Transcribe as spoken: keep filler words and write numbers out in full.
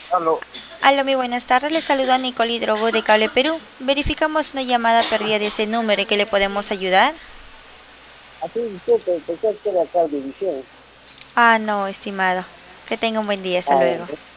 Aló. Hola, muy buenas tardes. Les saluda Nicole Hidrogo de Cable Perú. Verificamos una llamada perdida de ese número. ¿En qué le podemos ayudar? Así disculpe, pensé que era acá de visión. Ah, no, estimado. Que tenga un buen día. Hasta Ah, luego.